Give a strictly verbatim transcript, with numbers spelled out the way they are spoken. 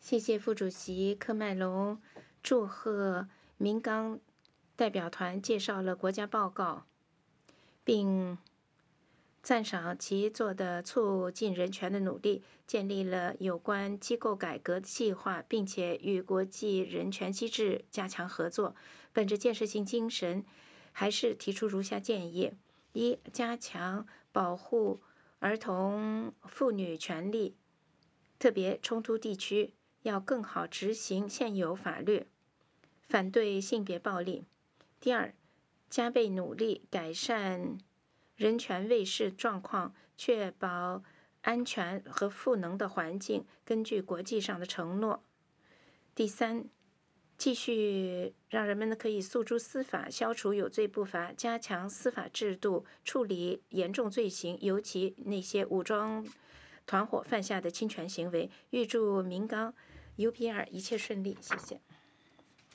谢谢副主席科麦隆祝贺明刚代表团介绍了国家报告，并赞赏其做的促进人权的努力，建立了有关机构改革计划，并且与国际人权机制加强合作。本着建设性精神，还是提出如下建议：一、加强保护儿童妇女权利，特别冲突地区要更好执行现有法律，反对性别暴力。第二，加倍努力改善人权卫士状况，确保安全和赋能的环境，根据国际上的承诺。第三，继续让人们可以诉诸司法，消除有罪不罚，加强司法制度，处理严重罪行，尤其那些武装团伙犯下的侵权行为。预祝明刚 U P R 一切顺利，谢谢。